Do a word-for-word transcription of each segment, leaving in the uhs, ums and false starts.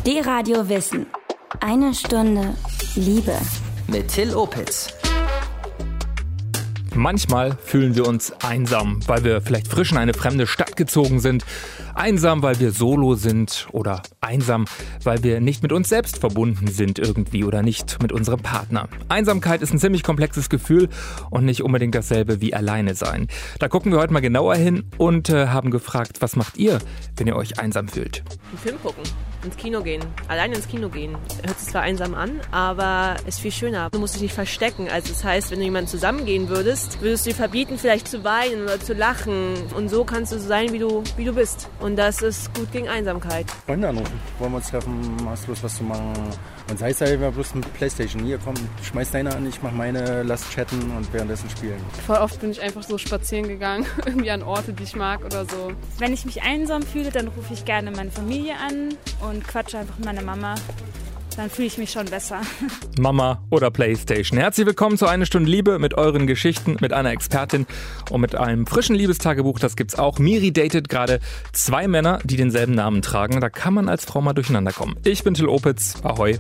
D-Radio Wissen. Eine Stunde Liebe. Mit Till Opitz. Manchmal fühlen wir uns einsam, weil wir vielleicht frisch in eine fremde Stadt gezogen sind. Einsam, weil wir solo sind. Oder einsam, weil wir nicht mit uns selbst verbunden sind irgendwie oder nicht mit unserem Partner. Einsamkeit ist ein ziemlich komplexes Gefühl und nicht unbedingt dasselbe wie alleine sein. Da gucken wir heute mal genauer hin und äh, haben gefragt, was macht ihr, wenn ihr euch einsam fühlt? Einen Film gucken, ins Kino gehen, alleine ins Kino gehen. Hört sich zwar einsam an, aber ist viel schöner. Du musst dich nicht verstecken. Also das heißt, wenn du jemanden zusammengehen würdest, würdest du dir verbieten, vielleicht zu weinen oder zu lachen. Und so kannst du so sein, wie du, wie du bist. Und das ist gut gegen Einsamkeit. Freunde anrufen. Wollen wir uns treffen? Hast du Lust, was zu machen? Und sei es halt bloß mit Playstation. Hier, komm, schmeiß deine an, ich mach meine, lass chatten und währenddessen spielen. Voll oft bin ich einfach so spazieren gegangen, irgendwie an Orte, die ich mag oder so. Wenn ich mich einsam fühle, dann rufe ich gerne meine Familie an und quatsche einfach mit meiner Mama. Dann fühle ich mich schon besser. Mama oder Playstation. Herzlich willkommen zu Eine Stunde Liebe mit euren Geschichten, mit einer Expertin und mit einem frischen Liebestagebuch. Das gibt's auch. Miri datet gerade zwei Männer, die denselben Namen tragen. Da kann man als Frau mal durcheinander kommen. Ich bin Till Opitz. Ahoi.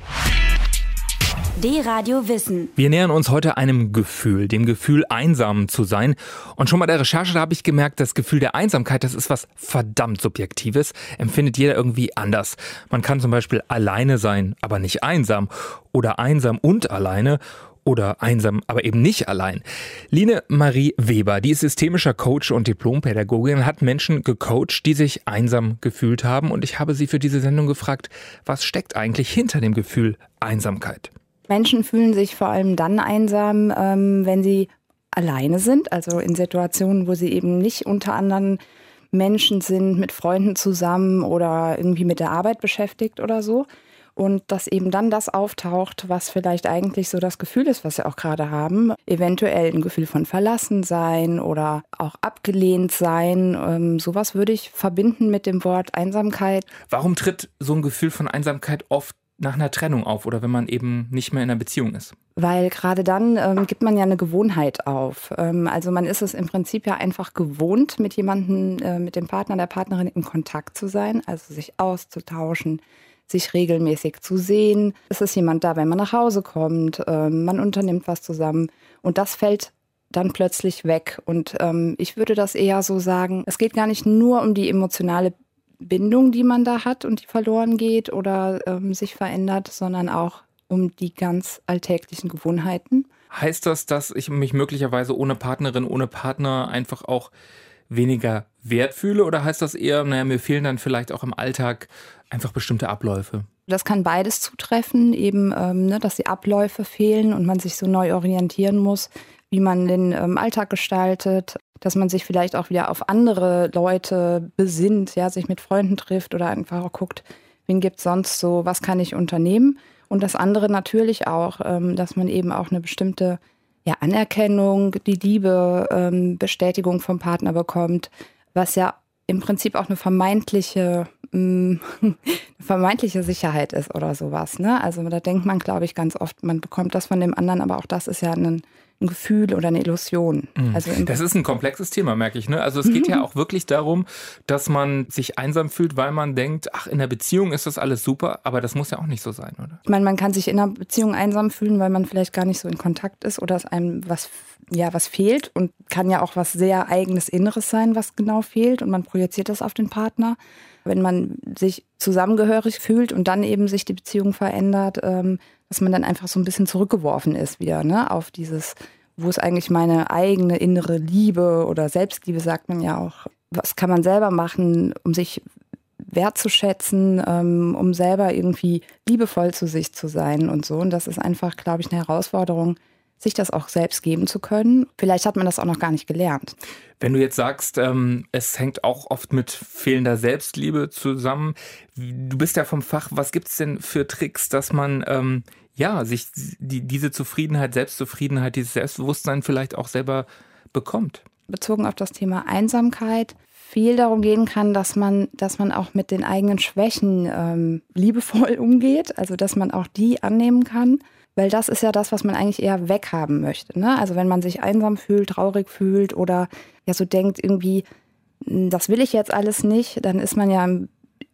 D-Radio Wissen. Wir nähern uns heute einem Gefühl, dem Gefühl, einsam zu sein. Und schon bei der Recherche, da habe ich gemerkt, das Gefühl der Einsamkeit, das ist was verdammt Subjektives, empfindet jeder irgendwie anders. Man kann zum Beispiel alleine sein, aber nicht einsam. Oder einsam und alleine. Oder einsam, aber eben nicht allein. Line Marie Weber, die ist systemischer Coach und Diplompädagogin, hat Menschen gecoacht, die sich einsam gefühlt haben. Und ich habe sie für diese Sendung gefragt, was steckt eigentlich hinter dem Gefühl Einsamkeit? Menschen fühlen sich vor allem dann einsam, ähm, wenn sie alleine sind, also in Situationen, wo sie eben nicht unter anderen Menschen sind, mit Freunden zusammen oder irgendwie mit der Arbeit beschäftigt oder so. Und dass eben dann das auftaucht, was vielleicht eigentlich so das Gefühl ist, was sie auch gerade haben. Eventuell ein Gefühl von Verlassensein oder auch abgelehnt sein. Ähm, sowas würde ich verbinden mit dem Wort Einsamkeit. Warum tritt so ein Gefühl von Einsamkeit oft nach einer Trennung auf oder wenn man eben nicht mehr in einer Beziehung ist? Weil gerade dann ähm, gibt man ja eine Gewohnheit auf. Ähm, also man ist es im Prinzip ja einfach gewohnt, mit jemandem, äh, mit dem Partner, der Partnerin in Kontakt zu sein, also sich auszutauschen, sich regelmäßig zu sehen. Es ist jemand da, wenn man nach Hause kommt, ähm, man unternimmt was zusammen und das fällt dann plötzlich weg. Und ähm, ich würde das eher so sagen, es geht gar nicht nur um die emotionale Bindung, die man da hat und die verloren geht oder ähm, sich verändert, sondern auch um die ganz alltäglichen Gewohnheiten. Heißt das, dass ich mich möglicherweise ohne Partnerin, ohne Partner einfach auch weniger wert fühle? Oder heißt das eher, naja, mir fehlen dann vielleicht auch im Alltag einfach bestimmte Abläufe? Das kann beides zutreffen, eben, ähm, ne, dass die Abläufe fehlen und man sich so neu orientieren muss, wie man den ähm, Alltag gestaltet, dass man sich vielleicht auch wieder auf andere Leute besinnt, ja, sich mit Freunden trifft oder einfach auch guckt, wen gibt's sonst so, was kann ich unternehmen? Und das andere natürlich auch, ähm, dass man eben auch eine bestimmte ja, Anerkennung, die Liebe, ähm, Bestätigung vom Partner bekommt, was ja im Prinzip auch eine vermeintliche, mh, eine vermeintliche Sicherheit ist oder sowas. Ne? Also da denkt man, glaube ich, ganz oft, man bekommt das von dem anderen, aber auch das ist ja ein, ein Gefühl oder eine Illusion. Mhm. Also das ist ein komplexes Thema, merke ich. Ne? Also es geht ja auch wirklich darum, dass man sich einsam fühlt, weil man denkt, ach, in der Beziehung ist das alles super, aber das muss ja auch nicht so sein, oder? Ich meine, man kann sich in einer Beziehung einsam fühlen, weil man vielleicht gar nicht so in Kontakt ist oder es einem was, ja, was fehlt und kann ja auch was sehr eigenes Inneres sein, was genau fehlt und man projiziert das auf den Partner. Wenn man sich zusammengehörig fühlt und dann eben sich die Beziehung verändert, ähm, dass man dann einfach so ein bisschen zurückgeworfen ist wieder, ne, auf dieses, wo ist eigentlich meine eigene innere Liebe oder Selbstliebe, sagt man ja auch. Was kann man selber machen, um sich wertzuschätzen, ähm, um selber irgendwie liebevoll zu sich zu sein und so. Und das ist einfach, glaube ich, eine Herausforderung, sich das auch selbst geben zu können. Vielleicht hat man das auch noch gar nicht gelernt. Wenn du jetzt sagst, ähm, es hängt auch oft mit fehlender Selbstliebe zusammen. Du bist ja vom Fach. Was gibt's denn für Tricks, dass man ähm, ja sich die, diese Zufriedenheit, Selbstzufriedenheit, dieses Selbstbewusstsein vielleicht auch selber bekommt? Bezogen auf das Thema Einsamkeit viel darum gehen kann, dass man, dass man auch mit den eigenen Schwächen ähm, liebevoll umgeht. Also dass man auch die annehmen kann. Weil das ist ja das, was man eigentlich eher weghaben möchte. Ne? Also wenn man sich einsam fühlt, traurig fühlt oder ja so denkt, irgendwie, das will ich jetzt alles nicht, dann ist man ja im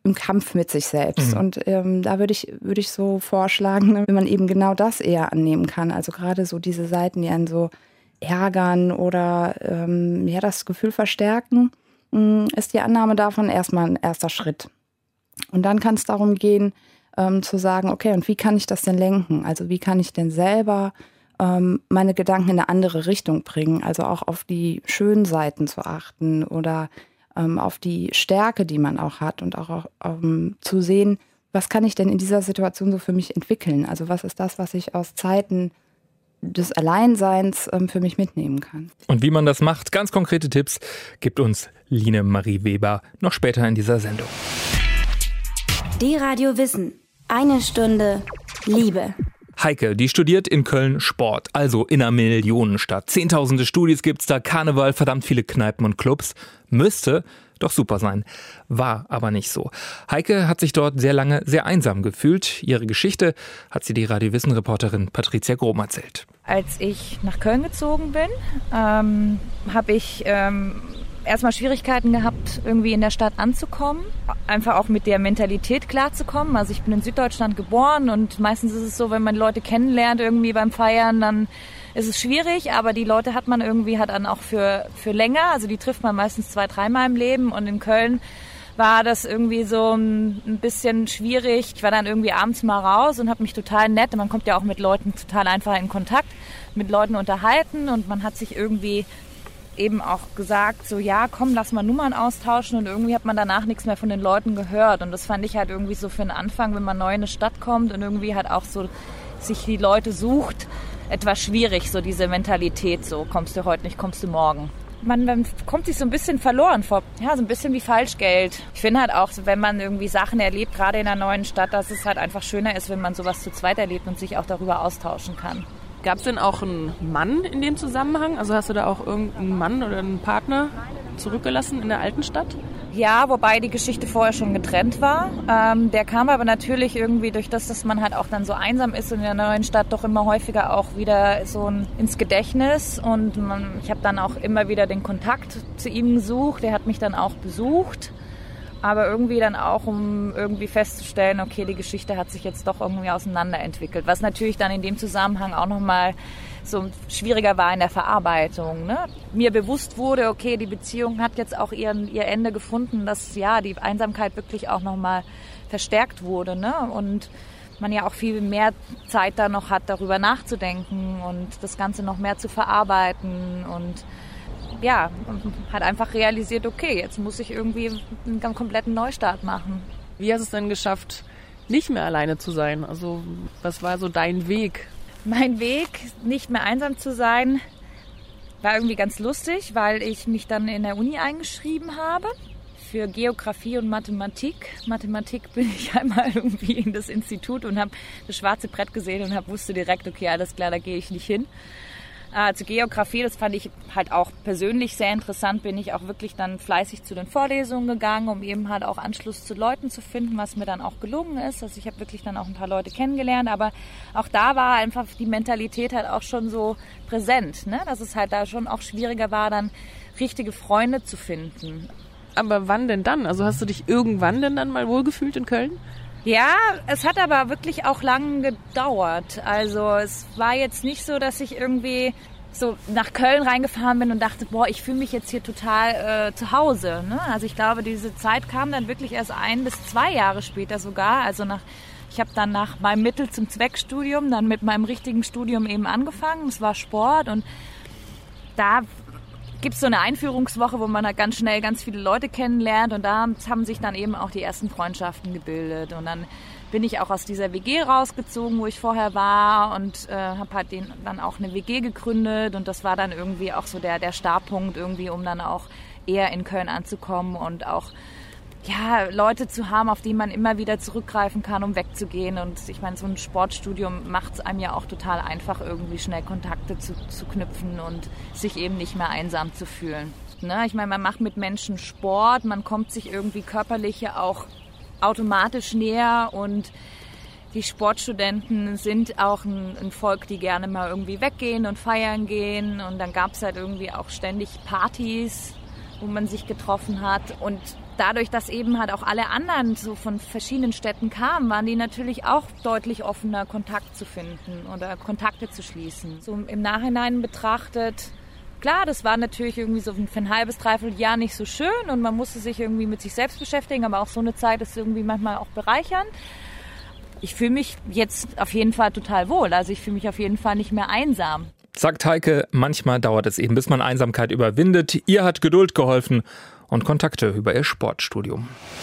im Kampf mit sich selbst. Mhm. Und ähm, da würde ich, würde ich so vorschlagen, ne, wenn man eben genau das eher annehmen kann. Also gerade so diese Seiten, die einen so ärgern oder ähm, ja, das Gefühl verstärken, mh, ist die Annahme davon erstmal ein erster Schritt. Und dann kann es darum gehen, ähm, zu sagen, okay, und wie kann ich das denn lenken? Also wie kann ich denn selber ähm, meine Gedanken in eine andere Richtung bringen? Also auch auf die schönen Seiten zu achten oder ähm, auf die Stärke, die man auch hat und auch ähm, zu sehen, was kann ich denn in dieser Situation so für mich entwickeln? Also was ist das, was ich aus Zeiten des Alleinseins ähm, für mich mitnehmen kann. Und wie man das macht, ganz konkrete Tipps, gibt uns Line Marie Weber noch später in dieser Sendung. Die Radio Wissen. Eine Stunde Liebe. Heike, die studiert in Köln Sport, also in einer Millionenstadt. Zehntausende Studis gibt's da, Karneval, verdammt viele Kneipen und Clubs. Müsste doch super sein. War aber nicht so. Heike hat sich dort sehr lange sehr einsam gefühlt. Ihre Geschichte hat sie die Radio Wissen-Reporterin Patricia Grom erzählt. Als ich nach Köln gezogen bin, ähm, habe ich ähm, erstmal Schwierigkeiten gehabt, irgendwie in der Stadt anzukommen. Einfach auch mit der Mentalität klarzukommen. Also ich bin in Süddeutschland geboren und meistens ist es so, wenn man Leute kennenlernt irgendwie beim Feiern, dann ist es schwierig, aber die Leute hat man irgendwie halt dann auch für, für länger. Also die trifft man meistens zwei, dreimal im Leben. Und in Köln war das irgendwie so ein, ein bisschen schwierig. Ich war dann irgendwie abends mal raus und habe mich total nett. Man kommt ja auch mit Leuten total einfach in Kontakt, mit Leuten unterhalten. Und man hat sich irgendwie eben auch gesagt, so ja, komm, lass mal Nummern austauschen. Und irgendwie hat man danach nichts mehr von den Leuten gehört. Und das fand ich halt irgendwie so für den Anfang, wenn man neu in eine Stadt kommt und irgendwie halt auch so sich die Leute sucht, etwas schwierig, so diese Mentalität, so kommst du heute nicht, kommst du morgen. Man, man kommt sich so ein bisschen verloren vor, ja, so ein bisschen wie Falschgeld. Ich finde halt auch, wenn man irgendwie Sachen erlebt, gerade in einer neuen Stadt, dass es halt einfach schöner ist, wenn man sowas zu zweit erlebt und sich auch darüber austauschen kann. Gab es denn auch einen Mann in dem Zusammenhang? Also hast du da auch irgendeinen Mann oder einen Partner zurückgelassen in der alten Stadt? Ja, wobei die Geschichte vorher schon getrennt war. Ähm, der kam aber natürlich irgendwie durch das, dass man halt auch dann so einsam ist und in der neuen Stadt doch immer häufiger auch wieder so ein, ins Gedächtnis. Und man, ich habe dann auch immer wieder den Kontakt zu ihm gesucht. Der hat mich dann auch besucht. Aber irgendwie dann auch, um irgendwie festzustellen, okay, die Geschichte hat sich jetzt doch irgendwie auseinanderentwickelt. Was natürlich dann in dem Zusammenhang auch nochmal so schwieriger war in der Verarbeitung. Ne? Mir bewusst wurde, okay, die Beziehung hat jetzt auch ihren, ihr Ende gefunden, dass ja die Einsamkeit wirklich auch nochmal verstärkt wurde. Ne? Und man ja auch viel mehr Zeit da noch hat, darüber nachzudenken und das Ganze noch mehr zu verarbeiten und ja, hat einfach realisiert, okay, jetzt muss ich irgendwie einen ganz kompletten Neustart machen. Wie hast du es denn geschafft, nicht mehr alleine zu sein? Also was war so dein Weg? Mein Weg, nicht mehr einsam zu sein, war irgendwie ganz lustig, weil ich mich dann in der Uni eingeschrieben habe für Geografie und Mathematik. Mathematik bin ich einmal irgendwie in das Institut und habe das schwarze Brett gesehen und hab, wusste direkt, okay, alles klar, da gehe ich nicht hin. Äh, zur Geografie, das fand ich halt auch persönlich sehr interessant, bin ich auch wirklich dann fleißig zu den Vorlesungen gegangen, um eben halt auch Anschluss zu Leuten zu finden, was mir dann auch gelungen ist. Also ich habe wirklich dann auch ein paar Leute kennengelernt, aber auch da war einfach die Mentalität halt auch schon so präsent, ne? Dass es halt da schon auch schwieriger war, dann richtige Freunde zu finden. Aber wann denn dann? Also hast du dich irgendwann denn dann mal wohlgefühlt in Köln? Ja, es hat aber wirklich auch lang gedauert. Also es war jetzt nicht so, dass ich irgendwie so nach Köln reingefahren bin und dachte, boah, ich fühle mich jetzt hier total äh, zu Hause. Ne? Also ich glaube, diese Zeit kam dann wirklich erst ein bis zwei Jahre später sogar. Also nach, ich habe dann nach meinem Mittel zum Zweckstudium dann mit meinem richtigen Studium eben angefangen. Es war Sport und da gibt es so eine Einführungswoche, wo man halt ganz schnell ganz viele Leute kennenlernt und da haben sich dann eben auch die ersten Freundschaften gebildet und dann bin ich auch aus dieser W G rausgezogen, wo ich vorher war und äh, habe halt den, dann auch eine W G gegründet und das war dann irgendwie auch so der, der Startpunkt irgendwie, um dann auch eher in Köln anzukommen und auch ja, Leute zu haben, auf die man immer wieder zurückgreifen kann, um wegzugehen. Und ich meine, so ein Sportstudium macht es einem ja auch total einfach, irgendwie schnell Kontakte zu, zu knüpfen und sich eben nicht mehr einsam zu fühlen. Ne? Ich meine, man macht mit Menschen Sport, man kommt sich irgendwie körperlich ja auch automatisch näher und die Sportstudenten sind auch ein, ein Volk, die gerne mal irgendwie weggehen und feiern gehen. Und dann gab es halt irgendwie auch ständig Partys, wo man sich getroffen hat und dadurch, dass eben halt auch alle anderen so von verschiedenen Städten kamen, waren die natürlich auch deutlich offener, Kontakt zu finden oder Kontakte zu schließen. So im Nachhinein betrachtet, klar, das war natürlich irgendwie so für ein halbes, dreiviertel Jahr nicht so schön und man musste sich irgendwie mit sich selbst beschäftigen, aber auch so eine Zeit ist irgendwie manchmal auch bereichernd. Ich fühle mich jetzt auf jeden Fall total wohl, also ich fühle mich auf jeden Fall nicht mehr einsam. Sagt Heike, manchmal dauert es eben, bis man Einsamkeit überwindet. Ihr hat Geduld geholfen und Kontakte über ihr Sportstudium.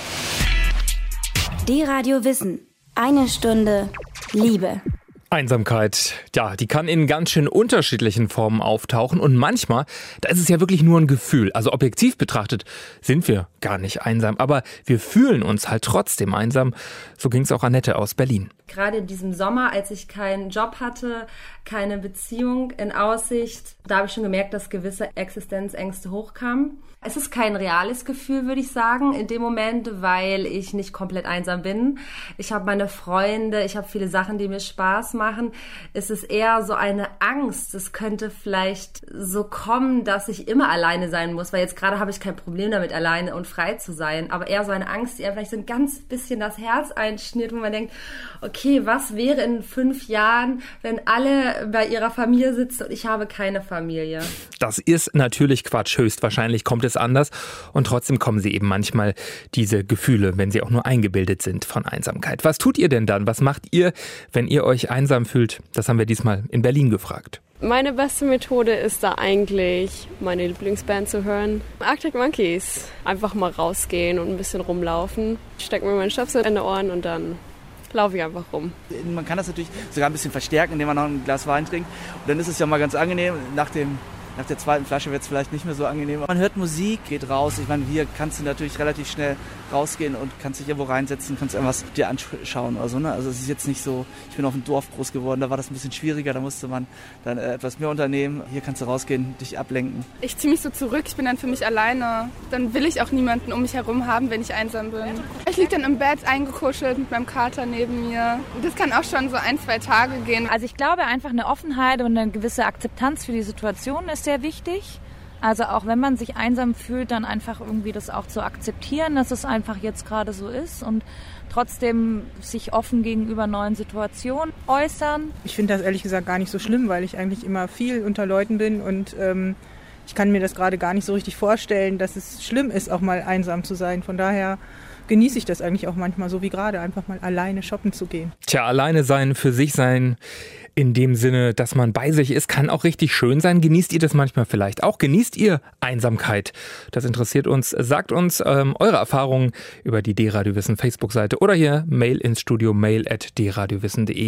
D-Radio Wissen. Eine Stunde Liebe. Einsamkeit, ja, die kann in ganz schön unterschiedlichen Formen auftauchen und manchmal, da ist es ja wirklich nur ein Gefühl. Also objektiv betrachtet sind wir gar nicht einsam, aber wir fühlen uns halt trotzdem einsam. So ging es auch Annette aus Berlin. Gerade in diesem Sommer, als ich keinen Job hatte, keine Beziehung in Aussicht, da habe ich schon gemerkt, dass gewisse Existenzängste hochkamen. Es ist kein reales Gefühl, würde ich sagen, in dem Moment, weil ich nicht komplett einsam bin. Ich habe meine Freunde, ich habe viele Sachen, die mir Spaß machen. Es ist eher so eine Angst. Es könnte vielleicht so kommen, dass ich immer alleine sein muss, weil jetzt gerade habe ich kein Problem damit, alleine und frei zu sein. Aber eher so eine Angst, die eher vielleicht so ein ganz bisschen das Herz einschnürt, wo man denkt, okay, was wäre in fünf Jahren, wenn alle bei ihrer Familie sitzen und ich habe keine Familie? Das ist natürlich Quatsch. Höchstwahrscheinlich kommt es anders und trotzdem kommen sie eben manchmal diese Gefühle, wenn sie auch nur eingebildet sind von Einsamkeit. Was tut ihr denn dann? Was macht ihr, wenn ihr euch einsam fühlt? Das haben wir diesmal in Berlin gefragt. Meine beste Methode ist da eigentlich, meine Lieblingsband zu hören. Arctic Monkeys. Einfach mal rausgehen und ein bisschen rumlaufen. Ich stecke mir meinen Stöpsel in die Ohren und dann laufe ich einfach rum. Man kann das natürlich sogar ein bisschen verstärken, indem man noch ein Glas Wein trinkt. Und dann ist es ja mal ganz angenehm. Nach dem Nach der zweiten Flasche wird es vielleicht nicht mehr so angenehm. Man hört Musik, geht raus. Ich meine, hier kannst du natürlich relativ schnell rausgehen und kannst dich irgendwo reinsetzen, kannst irgendwas dir anschauen oder so. Ne? Also es ist jetzt nicht so, ich bin auf dem Dorf groß geworden, da war das ein bisschen schwieriger, da musste man dann äh, etwas mehr unternehmen. Hier kannst du rausgehen, dich ablenken. Ich ziehe mich so zurück, ich bin dann für mich alleine. Dann will ich auch niemanden um mich herum haben, wenn ich einsam bin. Ich liege dann im Bett eingekuschelt mit meinem Kater neben mir. Das kann auch schon so ein, zwei Tage gehen. Also ich glaube einfach eine Offenheit und eine gewisse Akzeptanz für die Situation ist sehr wichtig. Also auch wenn man sich einsam fühlt, dann einfach irgendwie das auch zu akzeptieren, dass es einfach jetzt gerade so ist und trotzdem sich offen gegenüber neuen Situationen äußern. Ich finde das ehrlich gesagt gar nicht so schlimm, weil ich eigentlich immer viel unter Leuten bin und ähm, ich kann mir das gerade gar nicht so richtig vorstellen, dass es schlimm ist, auch mal einsam zu sein. Von daher genieße ich das eigentlich auch manchmal so wie gerade, einfach mal alleine shoppen zu gehen. Tja, alleine sein, für sich sein, in dem Sinne, dass man bei sich ist, kann auch richtig schön sein. Genießt ihr das manchmal vielleicht auch? Genießt ihr Einsamkeit? Das interessiert uns. Sagt uns ähm, eure Erfahrungen über die D-Radio Wissen Facebook-Seite oder hier Mail ins Studio, mail at d radio wissen punkt de.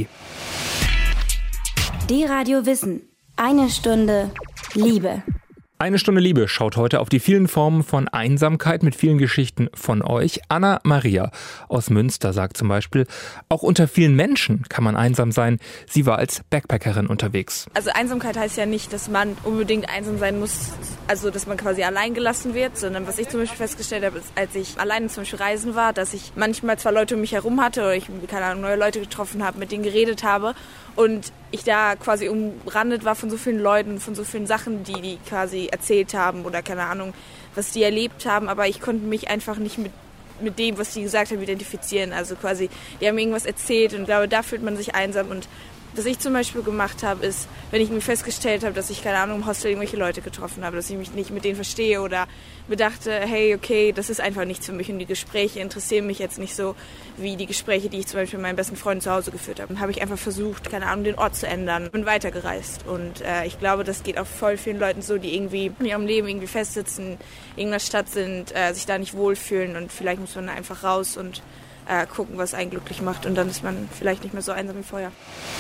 D-Radio Wissen. Eine Stunde Liebe. Eine Stunde Liebe schaut heute auf die vielen Formen von Einsamkeit mit vielen Geschichten von euch. Anna Maria aus Münster sagt zum Beispiel, auch unter vielen Menschen kann man einsam sein. Sie war als Backpackerin unterwegs. Also Einsamkeit heißt ja nicht, dass man unbedingt einsam sein muss, also dass man quasi allein gelassen wird, sondern was ich zum Beispiel festgestellt habe, ist, als ich alleine zum Beispiel reisen war, dass ich manchmal zwar Leute um mich herum hatte oder ich, keine Ahnung, neue Leute getroffen habe, mit denen geredet habe und ich da quasi umrandet war von so vielen Leuten, von so vielen Sachen, die die quasi erzählt haben oder keine Ahnung, was die erlebt haben, aber ich konnte mich einfach nicht mit mit dem, was die gesagt haben, identifizieren. Also quasi, die haben irgendwas erzählt und ich glaube, da fühlt man sich einsam. Und was ich zum Beispiel gemacht habe, ist, wenn ich mir festgestellt habe, dass ich, keine Ahnung, im Hostel irgendwelche Leute getroffen habe, dass ich mich nicht mit denen verstehe oder bedachte, hey, okay, das ist einfach nichts für mich und die Gespräche interessieren mich jetzt nicht so wie die Gespräche, die ich zum Beispiel mit meinen besten Freunden zu Hause geführt habe. Dann habe ich einfach versucht, keine Ahnung, den Ort zu ändern und weitergereist. Und äh, ich glaube, das geht auch voll vielen Leuten so, die irgendwie in ihrem Leben irgendwie festsitzen, in irgendeiner Stadt sind, äh, sich da nicht wohlfühlen und vielleicht muss man einfach raus und äh, gucken, was einen glücklich macht und dann ist man vielleicht nicht mehr so einsam wie vorher.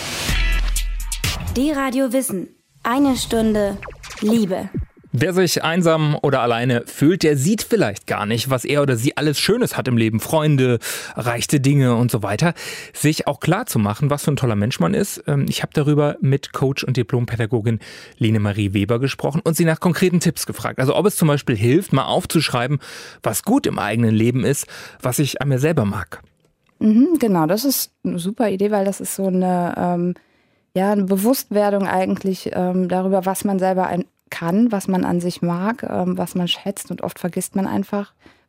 D-Radio Wissen. Eine Stunde Liebe. Wer sich einsam oder alleine fühlt, der sieht vielleicht gar nicht, was er oder sie alles Schönes hat im Leben. Freunde, erreichte Dinge und so weiter. Sich auch klar zu machen, was für ein toller Mensch man ist. Ich habe darüber mit Coach und Diplompädagogin Lene Marie Weber gesprochen und sie nach konkreten Tipps gefragt. Also ob es zum Beispiel hilft, mal aufzuschreiben, was gut im eigenen Leben ist, was ich an mir selber mag. Mhm, genau, das ist eine super Idee, weil das ist so eine, ähm, ja, eine Bewusstwerdung eigentlich ähm, darüber, was man selber ein kann, was man an sich mag, ähm, was man schätzt und oft vergisst man einfach,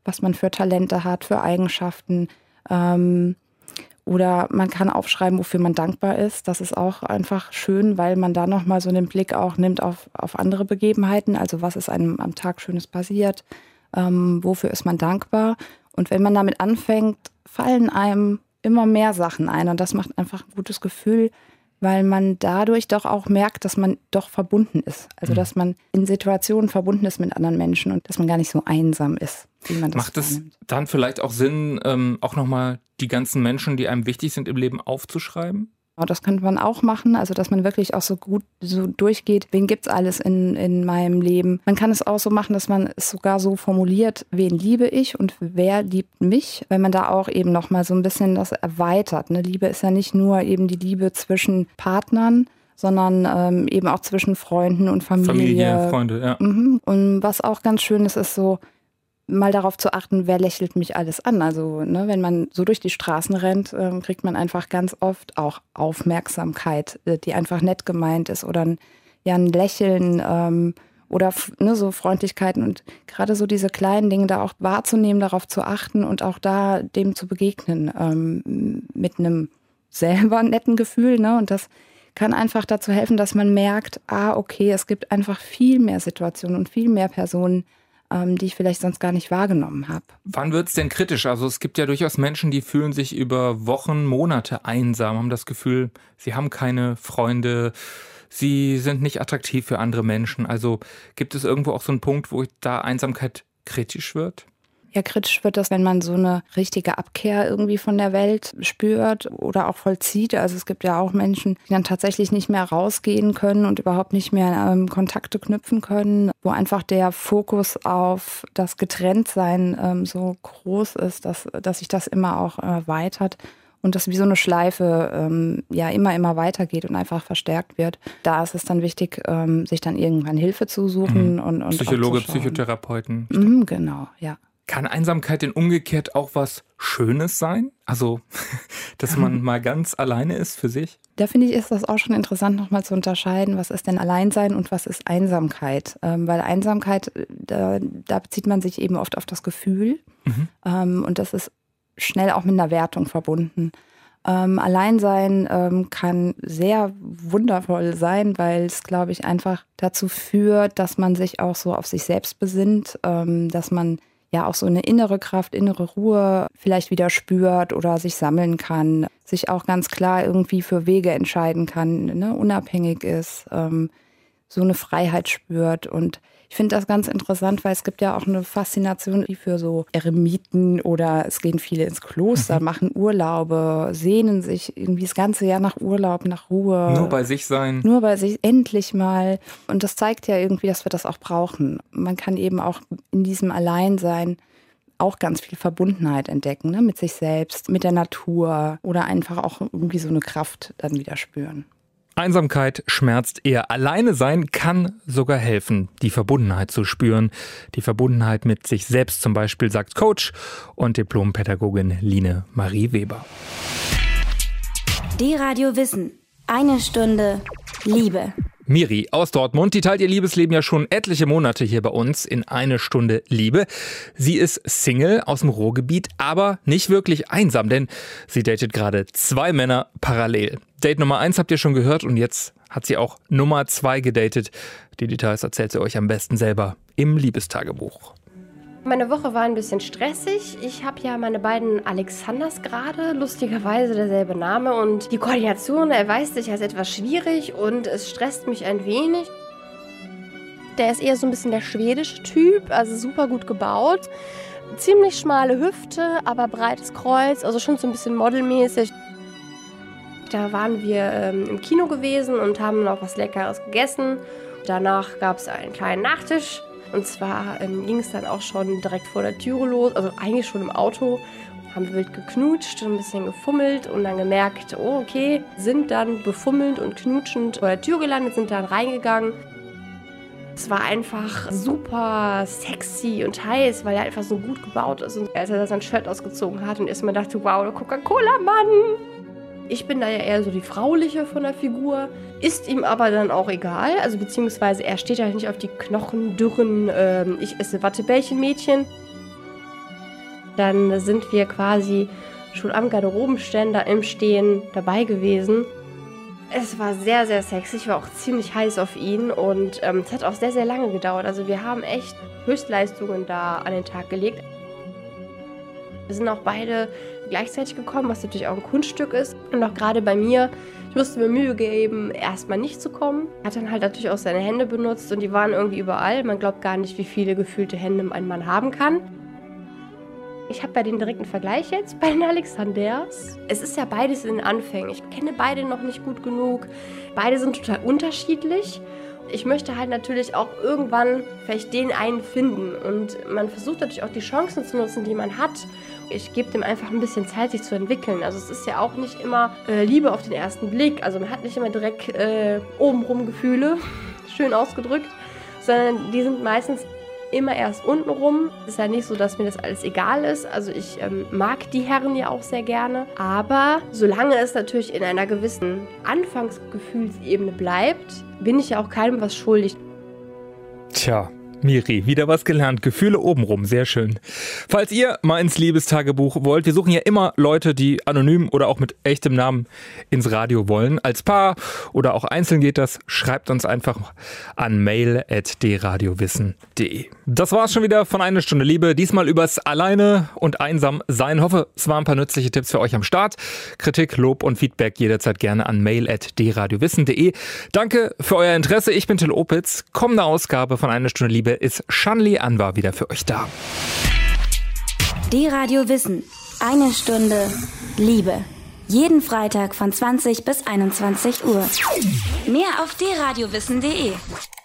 was man für Talente hat, für Eigenschaften. Ähm, oder man kann aufschreiben, wofür man dankbar ist. Das ist auch einfach schön, weil man da nochmal so einen Blick auch nimmt auf, auf andere Begebenheiten. Also was ist einem am Tag Schönes passiert? Ähm, wofür ist man dankbar? Und wenn man damit anfängt, fallen einem immer mehr Sachen ein. Und das macht einfach ein gutes Gefühl, weil man dadurch doch auch merkt, dass man doch verbunden ist. Also dass man in Situationen verbunden ist mit anderen Menschen und dass man gar nicht so einsam ist, wie man das Macht es wahrnimmt. dann vielleicht auch Sinn, ähm, auch nochmal die ganzen Menschen, die einem wichtig sind im Leben, aufzuschreiben? Das könnte man auch machen, also dass man wirklich auch so gut so durchgeht, wen gibt's alles in, in meinem Leben. Man kann es auch so machen, dass man es sogar so formuliert, wen liebe ich und wer liebt mich, wenn man da auch eben nochmal so ein bisschen das erweitert. Ne? Liebe ist ja nicht nur eben die Liebe zwischen Partnern, sondern ähm, eben auch zwischen Freunden und Familie. Familie, Freunde, ja. Mhm. Und was auch ganz schön ist, ist so, mal darauf zu achten, wer lächelt mich alles an. Also ne, wenn man so durch die Straßen rennt, äh, kriegt man einfach ganz oft auch Aufmerksamkeit, äh, die einfach nett gemeint ist oder ein, ja, ein Lächeln ähm, oder ne, so Freundlichkeiten. Und gerade so diese kleinen Dinge da auch wahrzunehmen, darauf zu achten und auch da dem zu begegnen ähm, mit einem selber netten Gefühl. Ne? Und das kann einfach dazu helfen, dass man merkt, ah okay, es gibt einfach viel mehr Situationen und viel mehr Personen, die ich vielleicht sonst gar nicht wahrgenommen habe. Wann wird es denn kritisch? Also es gibt ja durchaus Menschen, die fühlen sich über Wochen, Monate einsam, haben das Gefühl, sie haben keine Freunde, sie sind nicht attraktiv für andere Menschen. Also gibt es irgendwo auch so einen Punkt, wo da Einsamkeit kritisch wird? Ja, kritisch wird das, wenn man so eine richtige Abkehr irgendwie von der Welt spürt oder auch vollzieht. Also es gibt ja auch Menschen, die dann tatsächlich nicht mehr rausgehen können und überhaupt nicht mehr ähm, Kontakte knüpfen können, wo einfach der Fokus auf das Getrenntsein ähm, so groß ist, dass, dass sich das immer auch erweitert und das wie so eine Schleife ähm, ja immer, immer weitergeht und einfach verstärkt wird. Da ist es dann wichtig, ähm, sich dann irgendwann Hilfe zu suchen. Mhm. und, und Psychologe, Psychotherapeuten. Mhm, genau, ja. Kann Einsamkeit denn umgekehrt auch was Schönes sein? Also, dass man mal ganz alleine ist für sich? Da finde ich, ist das auch schon interessant, nochmal zu unterscheiden, was ist denn Alleinsein und was ist Einsamkeit. Ähm, weil Einsamkeit, da, da bezieht man sich eben oft auf das Gefühl. Mhm. Ähm, und das ist schnell auch mit einer Wertung verbunden. Ähm, Alleinsein ähm, kann sehr wundervoll sein, weil es, glaube ich, einfach dazu führt, dass man sich auch so auf sich selbst besinnt, ähm, dass man ja auch so eine innere Kraft, innere Ruhe vielleicht wieder spürt oder sich sammeln kann, sich auch ganz klar irgendwie für Wege entscheiden kann, ne, unabhängig ist, ähm, so eine Freiheit spürt. Und ich finde das ganz interessant, weil es gibt ja auch eine Faszination für so Eremiten oder es gehen viele ins Kloster, mhm. machen Urlaube, sehnen sich irgendwie das ganze Jahr nach Urlaub, nach Ruhe. Nur bei sich sein. Nur bei sich, endlich mal. Und das zeigt ja irgendwie, dass wir das auch brauchen. Man kann eben auch in diesem Alleinsein auch ganz viel Verbundenheit entdecken, ne? Mit sich selbst, mit der Natur oder einfach auch irgendwie so eine Kraft dann wieder spüren. Einsamkeit schmerzt eher. Alleine sein kann sogar helfen, die Verbundenheit zu spüren. Die Verbundenheit mit sich selbst zum Beispiel, sagt Coach und Diplompädagogin Line Marie Weber. Die Radio Wissen. Eine Stunde Liebe. Miri aus Dortmund, die teilt ihr Liebesleben ja schon etliche Monate hier bei uns in Eine Stunde Liebe. Sie ist Single aus dem Ruhrgebiet, aber nicht wirklich einsam, denn sie datet gerade zwei Männer parallel. Date Nummer eins habt ihr schon gehört und jetzt hat sie auch Nummer zwei gedatet. Die Details erzählt sie euch am besten selber im Liebestagebuch. Meine Woche war ein bisschen stressig. Ich habe ja meine beiden Alexanders gerade, lustigerweise derselbe Name. Und die Koordination erweist sich als etwas schwierig und es stresst mich ein wenig. Der ist eher so ein bisschen der schwedische Typ, also super gut gebaut. Ziemlich schmale Hüfte, aber breites Kreuz, also schon so ein bisschen modelmäßig. Da waren wir ähm, im Kino gewesen und haben noch was Leckeres gegessen. Danach gab es einen kleinen Nachtisch. Und zwar ähm, ging es dann auch schon direkt vor der Türe los, also eigentlich schon im Auto. Haben wild geknutscht, ein bisschen gefummelt und dann gemerkt, oh okay, sind dann befummelnd und knutschend vor der Tür gelandet, sind dann reingegangen. Es war einfach super sexy und heiß, weil er einfach so gut gebaut ist. Und als er sein Shirt ausgezogen hat und erstmal dachte, wow, der Coca-Cola-Mann. Ich bin da ja eher so die Frauliche von der Figur, ist ihm aber dann auch egal, also beziehungsweise er steht halt nicht auf die knochendürren, ähm, ich esse Wattebällchen-Mädchen. Dann sind wir quasi schon am Garderobenständer im Stehen dabei gewesen. Es war sehr, sehr sexy. Ich war auch ziemlich heiß auf ihn und ähm, es hat auch sehr, sehr lange gedauert. Also wir haben echt Höchstleistungen da an den Tag gelegt. Wir sind auch beide gleichzeitig gekommen, was natürlich auch ein Kunststück ist. Und auch gerade bei mir, ich musste mir Mühe geben, erstmal nicht zu kommen. Er hat dann halt natürlich auch seine Hände benutzt und die waren irgendwie überall. Man glaubt gar nicht, wie viele gefühlte Hände ein Mann haben kann. Ich habe ja den direkten Vergleich jetzt bei den Alexanders. Es ist ja beides in den Anfängen. Ich kenne beide noch nicht gut genug. Beide sind total unterschiedlich. Ich möchte halt natürlich auch irgendwann vielleicht den einen finden. Und man versucht natürlich auch die Chancen zu nutzen, die man hat. Ich gebe dem einfach ein bisschen Zeit, sich zu entwickeln. Also es ist ja auch nicht immer äh, Liebe auf den ersten Blick. Also man hat nicht immer direkt äh, obenrum Gefühle, schön ausgedrückt, sondern die sind meistens immer erst untenrum. Es ist ja nicht so, dass mir das alles egal ist. Also ich ähm, mag die Herren ja auch sehr gerne. Aber solange es natürlich in einer gewissen Anfangsgefühlsebene bleibt, bin ich ja auch keinem was schuldig. Tja, Miri, wieder was gelernt. Gefühle obenrum, sehr schön. Falls ihr mal ins Liebestagebuch wollt, wir suchen ja immer Leute, die anonym oder auch mit echtem Namen ins Radio wollen. Als Paar oder auch einzeln geht das. Schreibt uns einfach an mail at d radio wissen punkt de. Das war's schon wieder von Eine Stunde Liebe. Diesmal übers Alleine und einsam sein. Hoffe, es waren ein paar nützliche Tipps für euch am Start. Kritik, Lob und Feedback jederzeit gerne an mail at d radio wissen punkt de. Danke für euer Interesse. Ich bin Till Opitz. Kommende Ausgabe von Eine Stunde Liebe ist Shanli Anwar wieder für euch da. D-Radio Wissen. Eine Stunde Liebe. Jeden Freitag von zwanzig bis einundzwanzig Uhr. Mehr auf d radio wissen punkt de.